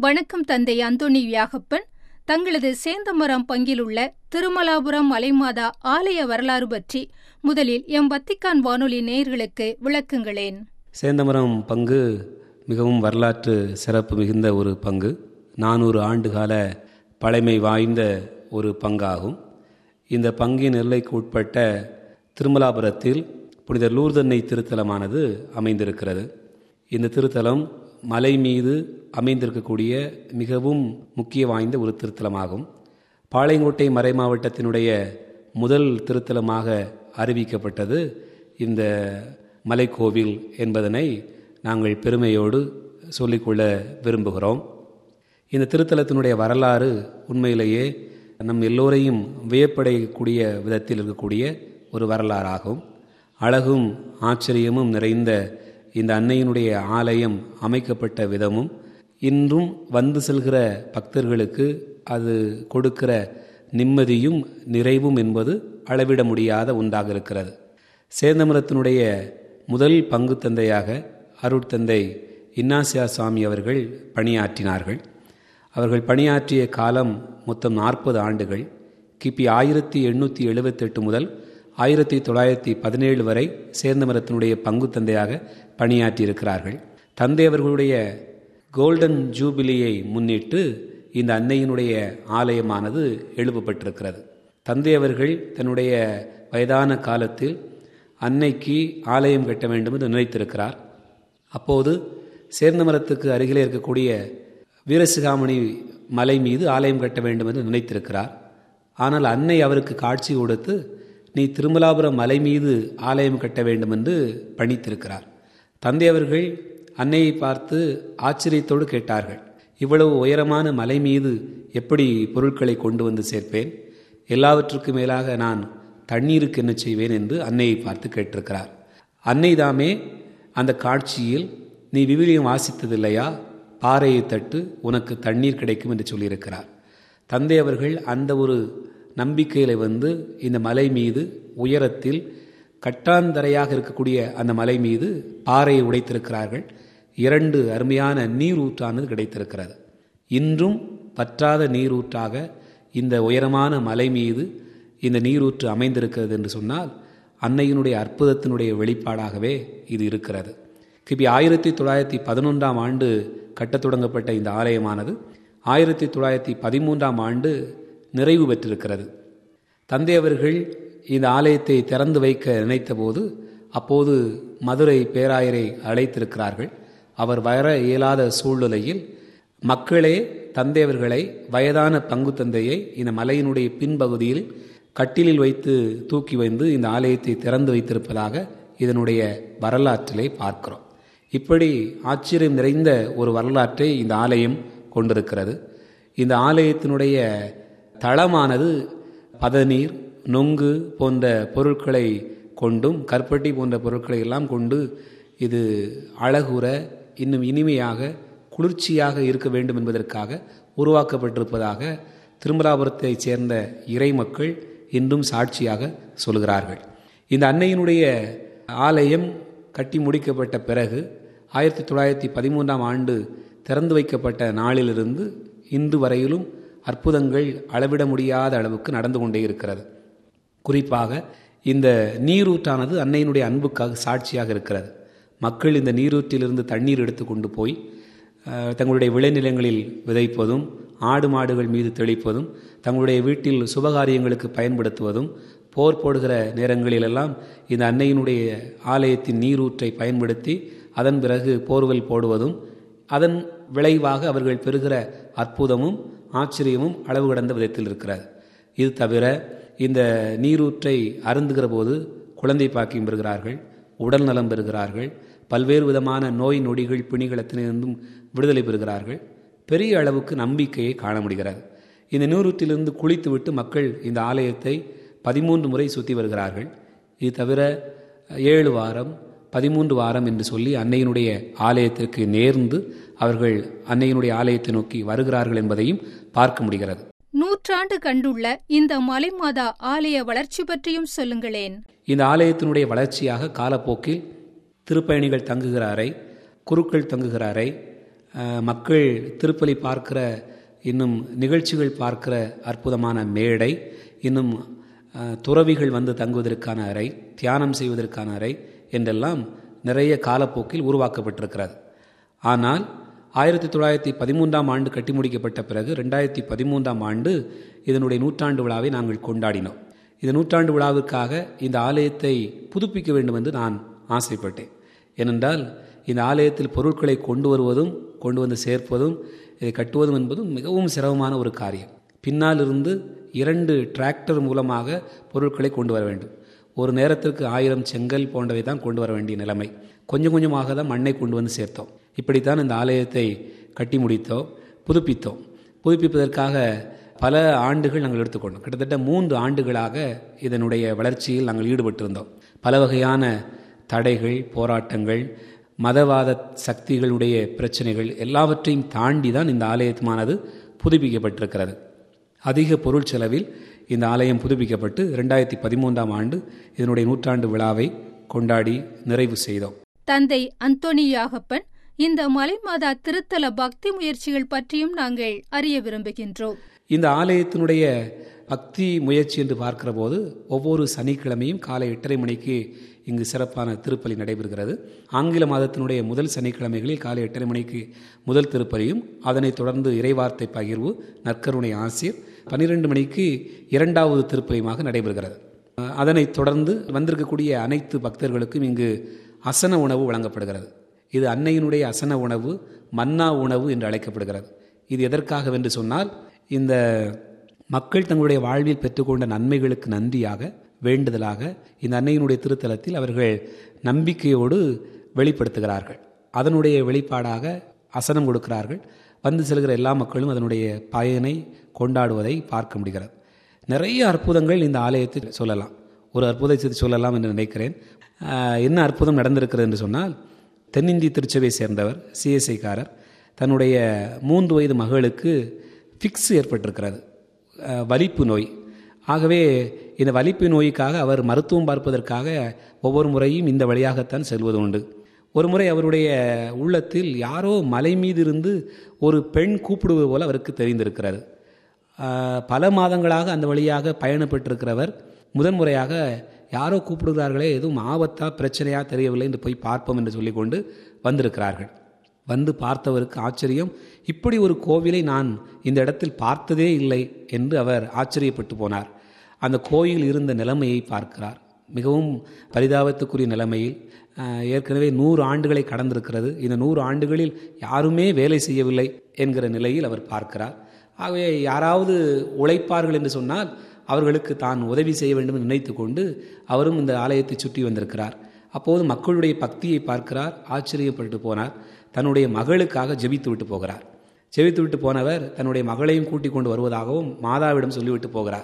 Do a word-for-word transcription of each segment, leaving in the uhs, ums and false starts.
வணக்கம் தந்தை அந்தோணி வியாகப்பன். தங்களது சேந்தமரம் பங்கிலுள்ள திருமலாபுரம் மலைமாதா ஆலய வரலாறு பற்றி முதலில் எம் வத்திக்கான் வானொலி நேயர்களுக்கு விளக்குங்களேன். சேந்தமரம் பங்கு மிகவும் வரலாற்று சிறப்பு மிகுந்த ஒரு பங்கு. நானூறு ஆண்டுகால பழமை வாய்ந்த ஒரு பங்காகும். இந்த பங்கின் எல்லைக்கு உட்பட்ட திருமலாபுரத்தில் புனித லூர்தன்னை திருத்தலமானது அமைந்திருக்கிறது. இந்த திருத்தலம் மலை மீது அமைந்திருக்கக்கூடிய மிகவும் முக்கிய வாய்ந்த ஒரு திருத்தலமாகும். பாளையங்கோட்டை மறை மாவட்டத்தினுடைய முதல் திருத்தலமாக அறிவிக்கப்பட்டது இந்த மலைக்கோவில் என்பதனை நாங்கள் பெருமையோடு சொல்லிக்கொள்ள விரும்புகிறோம். இந்த திருத்தலத்தினுடைய வரலாறு உண்மையிலேயே நம் எல்லோரையும் வியப்படையக்கூடிய விதத்தில் இருக்கக்கூடிய ஒரு வரலாறாகும். அழகும் ஆச்சரியமும் நிறைந்த இந்த அன்னையினுடைய ஆலயம் அமைக்கப்பட்ட விதமும் இன்றும் வந்து செல்கிற பக்தர்களுக்கு அது கொடுக்கிற நிம்மதியும் நிறைவும் என்பது அளவிட முடியாத ஒன்றாக இருக்கிறது. சேந்தமரத்தினுடைய முதல் பங்கு தந்தையாக அருட்தந்தை இன்னாசியா சாமி அவர்கள் பணியாற்றினார்கள். அவர்கள் பணியாற்றிய காலம் மொத்தம் நாற்பது ஆண்டுகள். கிபி ஆயிரத்தி எண்ணூற்றி எழுபத்தெட்டு முதல் ஆயிரத்தி தொள்ளாயிரத்தி பதினேழு வரை சேந்தமரத்தினுடைய பங்கு தந்தையாக பணியாற்றியிருக்கிறார்கள். தந்தை அவர்களுடைய கோல்டன் ஜூபிலியை முன்னிட்டு இந்த அன்னையினுடைய ஆலயமானது எழுப்பப்பட்டிருக்கிறது. தந்தை அவர்கள் தன்னுடைய வயதான காலத்தில் அன்னைக்கு ஆலயம் கட்ட வேண்டும் என்று நினைத்திருக்கிறார். அப்போது சேந்தமரத்துக்கு அருகிலே இருக்கக்கூடிய வீரசிகாமணி மலை மீது ஆலயம் கட்ட வேண்டும் என்று நினைத்திருக்கிறார். ஆனால் அன்னை அவருக்கு காட்சி கொடுத்து நீ திருமலாபுரம் மலை மீது ஆலயம் கட்ட வேண்டும் என்று பணித்திருக்கிறார். தந்தை அவர்கள் அன்னையை பார்த்து ஆச்சரியத்தோடு கேட்டார்கள், இவ்வளவு உயரமான மலை மீது எப்படி பொருட்களை கொண்டு வந்து சேர்ப்பேன்? எல்லாவற்றுக்கு மேலாக நான் தண்ணீருக்கு என்ன செய்வேன் என்று அன்னையை பார்த்து கேட்டிருக்கிறார். அன்னை தாமே அந்த காட்சியில் நீ விவிலியம் வாசித்ததில்லையா, பாறையை தட்டு உனக்கு தண்ணீர் கிடைக்கும் என்று சொல்லியிருக்கிறார். தந்தை அவர்கள் அந்த ஒரு நம்பிக்கையில் வந்து இந்த மலை மீது உயரத்தில் கட்டாந்தரையாக இருக்கக்கூடிய அந்த மலை மீது பாறையை உடைத்திருக்கிறார்கள். இரண்டு அருமையான நீரூற்றானது கிடைத்திருக்கிறது. இன்றும் பற்றாத நீரூற்றாக இந்த உயரமான மலை மீது இந்த நீரூற்று அமைந்திருக்கிறது என்று சொன்னால் அன்னையினுடைய அற்புதத்தினுடைய வெளிப்பாடாகவே இது இருக்கிறது. கிபி ஆயிரத்தி தொள்ளாயிரத்தி பதினொன்றாம் ஆண்டு கட்டத் தொடங்கப்பட்ட இந்த ஆலயமானது ஆயிரத்தி தொள்ளாயிரத்தி பதிமூன்றாம் ஆண்டு நிறைவு பெற்றிருக்கிறது. தந்தை அவர்கள் இந்த ஆலயத்தை திறந்து வைக்க நினைத்த போது அப்போது மதுரை பேராயரை அழைத்திருக்கிறார்கள். அவர் வர இயலாத சூழ்நிலையில் மக்களே தந்தை அவர்களை வயதான பங்கு தந்தையை இந்த மலையினுடைய பின்பகுதியில் கட்டிலில் வைத்து தூக்கி வந்து இந்த ஆலயத்தை திறந்து வைத்திருப்பதாக இதனுடைய வரலாற்றிலே பார்க்கிறோம். இப்படி ஆச்சரியம் நிறைந்த ஒரு வரலாற்றை இந்த ஆலயம் கொண்டிருக்கிறது. இந்த ஆலயத்தினுடைய தளமானது பதநீர், நொங்கு போன்ற பொருட்களை கொண்டும் கற்பட்டி போன்ற பொருட்களை எல்லாம் கொண்டு இது அழகுற இன்னும் இனிமையாக குளிர்ச்சியாக இருக்க வேண்டும் என்பதற்காக உருவாக்கப்பட்டிருப்பதாக திருமலாபுரத்தைச் சேர்ந்த இறை மக்கள் இன்றும் சாட்சியாக சொல்கிறார்கள். இந்த அன்னையினுடைய ஆலயம் கட்டி முடிக்கப்பட்ட பிறகு ஆயிரத்தி தொள்ளாயிரத்தி பதிமூன்றாம் ஆண்டு திறந்து வைக்கப்பட்ட நாளிலிருந்து இன்று வரையிலும் அற்புதங்கள் அளவிட முடியாத அளவுக்கு நடந்து கொண்டே இருக்கிறது. குறிப்பாக இந்த நீரூற்றானது அன்னையினுடைய அன்புக்காக சாட்சியாக இருக்கிறது. மக்கள் இந்த நீரூற்றிலிருந்து தண்ணீர் எடுத்து கொண்டு போய் தங்களுடைய விளைநிலங்களில் விதைப்பதும், ஆடு மாடுகள் மீது தெளிப்பதும், தங்களுடைய வீட்டில் சுபகாரியங்களுக்கு பயன்படுத்துவதும், போர் போடுகிற நேரங்களிலெல்லாம் இந்த அன்னையினுடைய ஆலயத்தின் நீரூற்றை பயன்படுத்தி அதன் பிறகு போர்வெல் போடுவதும், அதன் விளைவாக அவர்கள் பெறுகிற அற்புதமும் ஆச்சரியமும் அளவு கடந்த விதத்தில் இருக்கிறது. இது தவிர இந்த நீரூற்றை அருந்துகிற போது குழந்தை பாக்கியம் பெறுகிறார்கள், உடல் நலம் பெறுகிறார்கள், பல்வேறு விதமான நோய் நொடிகள் பிணிகளத்திலிருந்தும் விடுதலை பெறுகிறார்கள். பெரிய அளவுக்கு நம்பிக்கையை காண முடிகிறது. இந்த நீரூற்றிலிருந்து குளித்துவிட்டு மக்கள் இந்த ஆலயத்தை பதிமூன்று முறை சுற்றி வருகிறார்கள். இது தவிர ஏழு வாரம் பதிமூன்று வாரம் என்று சொல்லி அன்னையினுடைய ஆலயத்திற்கு நேர்ந்து அவர்கள் அன்னையினுடைய ஆலயத்தை நோக்கி வருகிறார்கள் என்பதையும் பார்க்க முடிகிறது. நூற்றாண்டு கண்டுள்ள இந்த மலைமாதா ஆலய வளர்ச்சி பற்றியும் சொல்லுங்களேன். இந்த ஆலயத்தினுடைய வளர்ச்சியாக காலப்போக்கில் திருப்பயணிகள் தங்குகிற அறை, குருக்கள் தங்குகிற அறை, மக்கள் திருப்பலி பார்க்கிற, இன்னும் நிகழ்ச்சிகள் பார்க்கிற அற்புதமான மேடை, இன்னும் துறவிகள் வந்து தங்குவதற்கான அறை, தியானம் செய்வதற்கான அறை என்றெல்லாம் நிறைய காலப்போக்கில் உருவாக்கப்பட்டிருக்கிறது. ஆனால் ஆயிரத்தி தொள்ளாயிரத்தி பதிமூன்றாம் ஆண்டு கட்டி முடிக்கப்பட்ட பிறகு ரெண்டாயிரத்தி பதிமூன்றாம் ஆண்டு இதனுடைய நூற்றாண்டு விழாவை நாங்கள் கொண்டாடினோம். இந்த நூற்றாண்டு விழாவுக்காக இந்த ஆலயத்தை புதுப்பிக்க வேண்டும் என்று நான் ஆசைப்பட்டேன். ஏனென்றால் இந்த ஆலயத்தில் பொருட்களை கொண்டு வருவதும் கொண்டு வந்து சேர்ப்பதும் இதை கட்டுவதும் என்பதும் மிகவும் சிரமமான ஒரு காரியம். பின்னால் இருந்து இரண்டு டிராக்டர் மூலமாக பொருட்களை கொண்டு வர வேண்டும். ஒரு நேரத்திற்கு ஆயிரம் செங்கல் போன்றவை தான் கொண்டு வர வேண்டிய நிலைமை. கொஞ்சம் கொஞ்சமாக தான் மண்ணை கொண்டு வந்து சேர்த்தோம். இப்படித்தான் இந்த ஆலயத்தை கட்டி முடித்தோம், புதுப்பித்தோம். புதுப்பிப்பதற்காக பல ஆண்டுகள் நாங்கள் எடுத்துக்கொண்டோம். கிட்டத்தட்ட மூன்று ஆண்டுகளாக இதனுடைய வளர்ச்சியில் நாங்கள் ஈடுபட்டிருந்தோம். பல வகையான தடைகள், போராட்டங்கள், மதவாத சக்திகளுடைய பிரச்சனைகள் எல்லாவற்றையும் தாண்டி தான் இந்த ஆலயமானது புதுப்பிக்கப்பட்டிருக்கிறது. அதிக பொருள் செலவில் இந்த ஆலயம் புதுப்பிக்கப்பட்டு ரெண்டாயிரத்தி பதிமூன்றாம் ஆண்டு இதனுடைய நூற்றாண்டு விழாவை கொண்டாடி நிறைவு செய்தோம். தந்தை அந்தோணியாகப்பன், இந்த மலைமாதா திருத்தல பக்தி முயற்சிகள் பற்றியும் நாங்கள் அறிய விரும்புகின்றோம். இந்த ஆலயத்தினுடைய பக்தி முயற்சி என்று பார்க்கிற போது ஒவ்வொரு சனிக்கிழமையும் காலை எட்டரை மணிக்கு இங்கு சிறப்பான திருப்பலி நடைபெறுகிறது. ஆங்கில மாதத்தினுடைய முதல் சனிக்கிழமைகளில் காலை எட்டரை மணிக்கு முதல் திருப்பலியும், அதனைத் தொடர்ந்து இறைவார்த்தை பகிர்வு, நற்கருணை ஆசிர், பன்னிரெண்டு மணிக்கு இரண்டாவது திருப்பலியுமாக நடைபெறுகிறது. அதனைத் தொடர்ந்து வந்திருக்கக்கூடிய அனைத்து பக்தர்களுக்கும் இங்கு அசன உணவு வழங்கப்படுகிறது. இது அன்னையினுடைய அசன உணவு, மன்னா உணவு என்று அழைக்கப்படுகிறது. இது எதற்காகவென்று சொன்னால், இந்த மக்கள் தங்களுடைய வாழ்வில் பெற்றுக்கொண்ட நன்மைகளுக்கு நன்றியாக, வேண்டுதலாக இந்த அன்னையினுடைய திருத்தலத்தில் அவர்கள் நம்பிக்கையோடு வெளிப்படுத்துகிறார்கள். அதனுடைய வெளிப்பாடாக அசனம் கொடுக்கிறார்கள். வந்து செல்கிற எல்லா மக்களும் அதனுடைய பயனை கொண்டாடுவதை பார்க்க முடிகிறது. நிறைய அற்புதங்கள் இந்த ஆலயத்தை சொல்லலாம். ஒரு அற்புதத்தை சொல்லலாம் என்று நினைக்கிறேன். என்ன அற்புதம் நடந்திருக்கிறது என்று சொன்னால், தென்னிந்திய திருச்சபையை சேர்ந்தவர், சிஎஸ்ஐக்காரர், தன்னுடைய மூன்று வயது மகளுக்கு ஃபிக்ஸ் ஏற்பட்டிருக்கிறது, வலிப்பு நோய். ஆகவே இந்த வலிப்பு நோய்க்காக அவர் மருத்துவம் பார்ப்பதற்காக ஒவ்வொரு முறையும் இந்த வழியாகத்தான் செல்வது உண்டு. ஒரு முறை அவருடைய உள்ளத்தில் யாரோ மலை மீது இருந்து ஒரு பெண் கூப்பிடுவது போல அவருக்கு தெரிந்திருக்கிறது. பல மாதங்களாக அந்த வழியாக பயணப்பட்டிருக்கிறவர் முதன்முறையாக யாரோ கூப்பிடுகிறார்களே, எதுவும் ஆபத்தா பிரச்சனையா தெரியவில்லை என்று போய் பார்ப்போம் என்று சொல்லிக்கொண்டு வந்திருக்கிறார்கள். வந்து பார்த்தவருக்கு ஆச்சரியம், இப்படி ஒரு கோவிலை நான் இந்த இடத்தில் பார்த்ததே இல்லை என்று அவர் ஆச்சரியப்பட்டு போனார். அந்த கோயில் இருந்த நிலைமையை பார்க்கிறார். மிகவும் பரிதாபத்துக்குரிய நிலைமையில், ஏற்கனவே நூறு ஆண்டுகளை கடந்திருக்கிறது. இந்த நூறு ஆண்டுகளில் யாருமே வேலை செய்யவில்லை என்கிற நிலையில் அவர் பார்க்கிறார். ஆகவே யாராவது உழைப்பார்கள் என்று சொன்னால் அவர்களுக்கு தான் உதவி செய்ய வேண்டும் என்று நினைத்து கொண்டு அவரும் இந்த ஆலயத்தை சுற்றி வந்திருக்கிறார். அப்போது மக்களுடைய பக்தியை பார்க்கிறார், ஆச்சரியப்பட்டு போனார். தன்னுடைய மகளுக்காக ஜெபித்து விட்டு போகிறார். ஜெபித்து விட்டு போனவர் தன்னுடைய மகளையும் கூட்டிக் கொண்டு வருவதாகவும் மாதாவிடம் சொல்லிவிட்டு போகிறார்.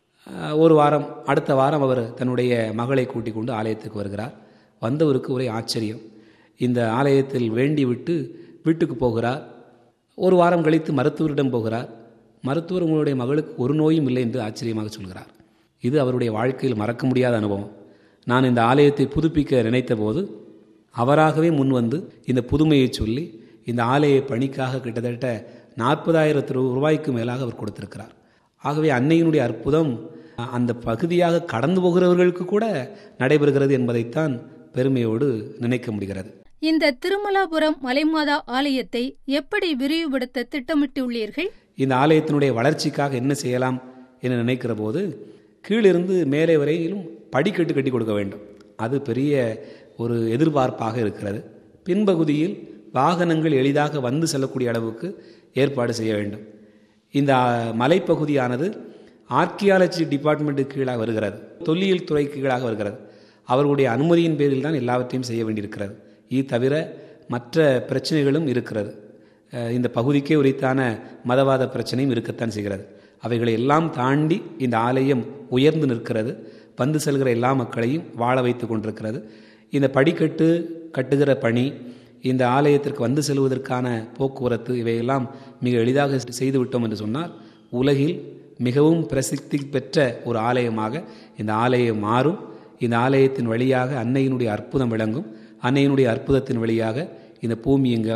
ஒரு வாரம், அடுத்த வாரம் அவர் தன்னுடைய மகளை கூட்டிக் கொண்டு ஆலயத்துக்கு வருகிறார். வந்தவருக்கு ஒரே ஆச்சரியம். இந்த ஆலயத்தில் வேண்டி விட்டு வீட்டுக்கு போகிறார். ஒரு வாரம் கழித்து மருத்துவரிடம் போகிறார். மருத்துவர் உங்களுடைய மகளுக்கு ஒரு நோயும் இல்லை என்று ஆச்சரியமாக சொல்கிறார். இது அவருடைய வாழ்க்கையில் மறக்க முடியாத அனுபவம். நான் இந்த ஆலயத்தை புதுப்பிக்க நினைத்த போது அவராகவே முன்வந்து இந்த புதுமையை சொல்லி இந்த ஆலய பணிக்காக கிட்டத்தட்ட நாற்பதாயிரத்து ரூபாய்க்கு மேலாக அவர் கொடுத்திருக்கிறார். ஆகவே அன்னையினுடைய அற்புதம் அந்த பகுதியாக கடந்து போகிறவர்களுக்கு கூட நடைபெறுகிறது என்பதைத்தான் பெருமையோடு நினைக்க முடிகிறது. இந்த திருமலாபுரம் மலைமாதா ஆலயத்தை எப்படி விரிவுபடுத்த திட்டமிட்டுள்ளீர்கள்? இந்த ஆலயத்தினுடைய வளர்ச்சிக்காக என்ன செய்யலாம் என்று நினைக்கிற போது, கீழிருந்து மேலே வரையிலும் படிக்கட்டு கட்டி கொடுக்க வேண்டும். அது பெரிய ஒரு எதிர்பார்ப்பாக இருக்கிறது. பின்பகுதியில் வாகனங்கள் எளிதாக வந்து செல்லக்கூடிய அளவுக்கு ஏற்பாடு செய்ய வேண்டும். இந்த மலைப்பகுதியானது ஆர்கியாலஜி டிபார்ட்மெண்ட்டு கீழாக வருகிறது, தொல்லியல் துறை கீழாக வருகிறது. அவர்களுடைய அனுமதியின் பேரில் தான் எல்லாவற்றையும் செய்ய வேண்டியிருக்கிறது. இது தவிர மற்ற பிரச்சனைகளும் இருக்கிறது. இந்த பகுதிக்கே உரித்தான மதவாத பிரச்சனையும் இருக்கத்தான் செய்கிறது. அவைகளை எல்லாம் தாண்டி இந்த ஆலயம் உயர்ந்து நிற்கிறது. வந்து செல்கிற எல்லா மக்களையும் வாழ வைத்து கொண்டிருக்கிறது. இந்த படிக்கட்டு கட்டுகிற பணி, இந்த ஆலயத்திற்கு வந்து செல்வதற்கான போக்குவரத்து, இவையெல்லாம் மிக எளிதாக செய்துவிட்டோம் என்று சொன்னால் உலகில் மிகவும் பிரசித்தி பெற்ற ஒரு ஆலயமாக இந்த ஆலயம் மாறும். இந்த ஆலயத்தின் வழியாக அன்னையினுடைய அற்புதம் விளங்கும். அன்னையினுடைய அற்புதத்தின் வழியாக இந்த பூமி எங்காம்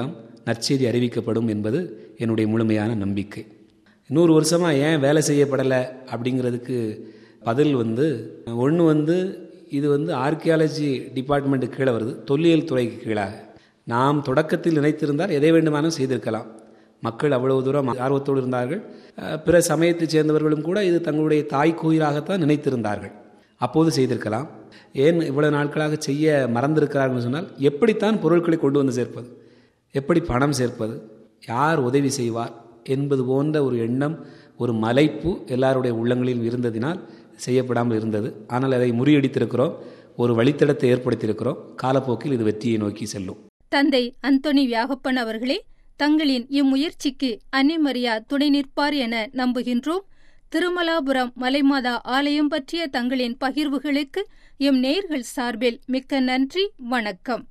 நற்செய்தி அறிவிக்கப்படும் என்பது என்னுடைய முழுமையான நம்பிக்கை. நூறு வருஷமாக ஏன் வேலை செய்யப்படலை அப்படிங்கிறதுக்கு பதில் வந்து ஒன்று வந்து இது வந்து ஆர்கியாலஜி டிபார்ட்மெண்ட்டுக்கு கீழே வருது, தொல்லியல் துறைக்கு கீழாக. நாம் தொடக்கத்தில் நினைத்திருந்தால் எதை வேண்டுமானும் செய்திருக்கலாம். மக்கள் அவ்வளவு தூரம் ஆர்வத்தோடு இருந்தார்கள். பிற சமயத்தைச் சேர்ந்தவர்களும் கூட இது தங்களுடைய தாய் கோயிலாகத்தான் நினைத்திருந்தார்கள். அப்போது செய்திருக்கலாம். ஏன் இவ்வளவு நாட்களாக செய்ய மறந்திருக்கிறார்கள் சொன்னால், எப்படித்தான் பொருட்களை கொண்டு வந்து சேர்ப்பது, எப்படி பணம் சேர்ப்பது, யார் உதவி செய்வார் என்பது போன்ற ஒரு எண்ணம், ஒரு மலைப்பு எல்லாருடைய உள்ளங்களில் இருந்ததினால் செய்யப்படாமல் இருந்தது. ஆனால் அதை முறியடித்திருக்கிறோம், ஒரு வழித்தடத்தை ஏற்படுத்தியிருக்கிறோம். காலப்போக்கில் இது வெற்றியை நோக்கி செல்லும். தந்தை அந்தோணி வியாகப்பன் அவர்களே, தங்களின் இம்முயற்சிக்கு அன்னை மரியா துணை நிற்பார் என நம்புகின்றோம். திருமலாபுரம் மலைமாதா ஆலயம் பற்றிய தங்களின் பகிர்வுகளுக்கு எம் நேயர்கள் சார்பில் மிக்க நன்றி, வணக்கம்.